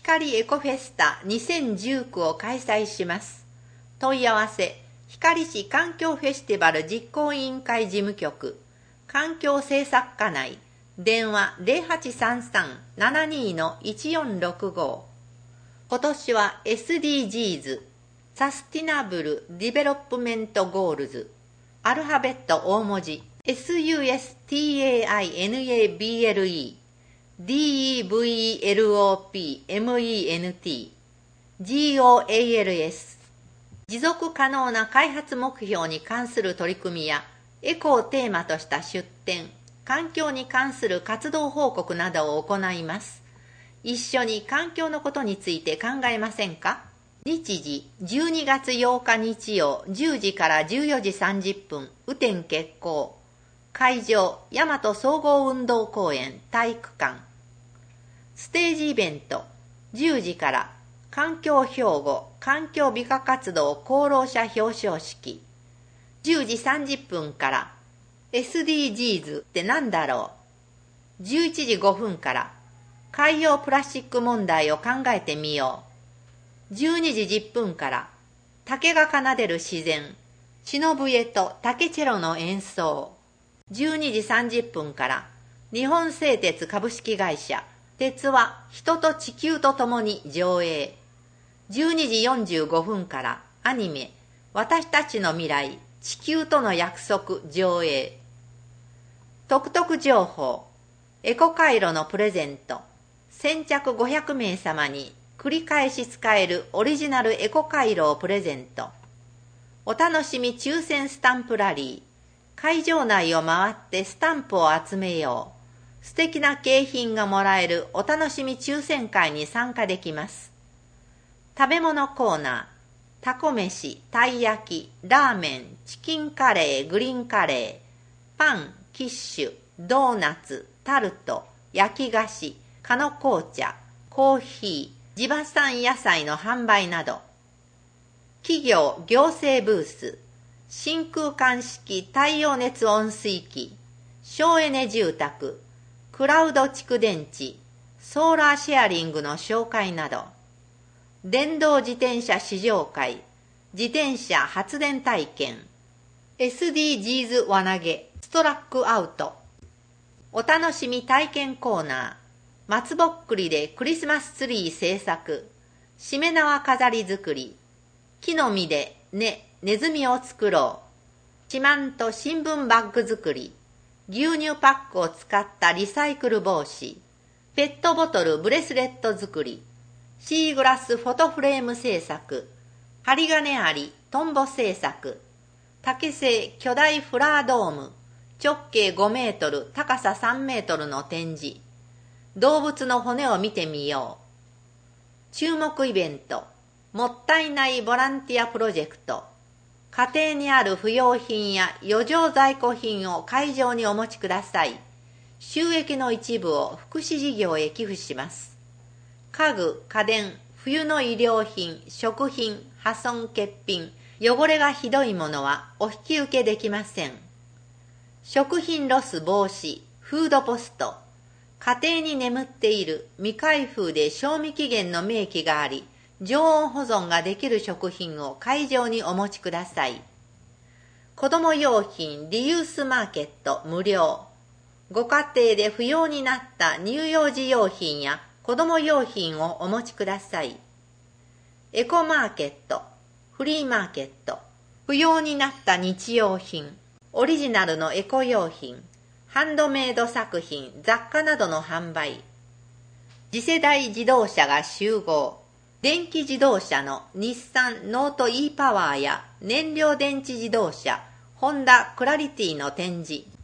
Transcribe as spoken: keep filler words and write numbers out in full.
光エコフェスタにせんじゅうきゅうを開催します。問い合わせ、光市環境フェスティバル実行委員会事務局、環境政策課内、電話 ゼロはちさんさん ななに いちよんろくご。今年は エスディージーズ、サスティナブル・ディベロップメント・ゴールズ、アルファベット大文字、エスユーエスティーエーアイエヌエービーエルイー、ディーイーブイエルオーピーエムイーエヌティー、ジーオーエーエルエス、持続可能な開発目標に関する取り組みや、エコをテーマとした出展、環境に関する活動報告などを行います。一緒に環境のことについて考えませんか？日時じゅうにがつようか日曜じゅうじからじゅうよじさんじゅっぷん、雨天決行。会場、大和総合運動公園体育館。ステージイベント、じゅうじから環境標語、環境美化活動功労者表彰式。じゅうじさんじゅっぷんから エスディージーズ ってなんだろう。じゅういちじごふんから海洋プラスチック問題を考えてみよう。じゅうにじじゅっぷんから竹が奏でる自然、篠笛と竹チェロの演奏。じゅうにじさんじゅっぷんから日本製鉄株式会社、鉄は人と地球とともに上映。じゅうにじよんじゅうごふんからアニメ、私たちの未来、地球との約束上映。トクトク情報、エコ回路のプレゼント。先着ごひゃくめい様に繰り返し使えるオリジナルエコ回路をプレゼント。お楽しみ抽選スタンプラリー。会場内を回ってスタンプを集めよう。素敵な景品がもらえるお楽しみ抽選会に参加できます。食べ物コーナー、タコ飯、たい焼き、ラーメン、チキンカレー、グリーンカレー、パン、キッシュ、ドーナツ、タルト、焼き菓子、カノ紅茶、コーヒー、地場産野菜の販売など。企業行政ブース、真空管式太陽熱温水器、省エネ住宅、クラウド蓄電池、ソーラーシェアリングの紹介など。電動自転車試乗会、自転車発電体験、エスディージーズ 輪投げ、ストラックアウト。お楽しみ体験コーナー、松ぼっくりでクリスマスツリー制作、しめ縄飾り作り、木の実でね、ネズミを作ろう、四万と新聞バッグ作り、牛乳パックを使ったリサイクル防止、ペットボトルブレスレット作り、シーグラスフォトフレーム製作、針金ありトンボ製作、竹製巨大フラードーム、直径ごメートル、高ささんメートルの展示、動物の骨を見てみよう。注目イベント、もったいないボランティアプロジェクト。家庭にある不要品や余剰在庫品を会場にお持ちください。収益の一部を福祉事業へ寄付します。家具、家電、冬の衣料品、食品、破損欠品、汚れがひどいものはお引き受けできません。食品ロス防止、フードポスト。家庭に眠っている未開封で賞味期限の明記があり、常温保存ができる食品を会場にお持ちください。子供用品リユースマーケット無料。ご家庭で不要になった乳幼児用品や子供用品をお持ちください。エコマーケット、フリーマーケット、不要になった日用品、オリジナルのエコ用品、ハンドメイド作品、雑貨などの販売。次世代自動車が集合。電気自動車の日産ノート e パワーや燃料電池自動車、ホンダクラリティの展示。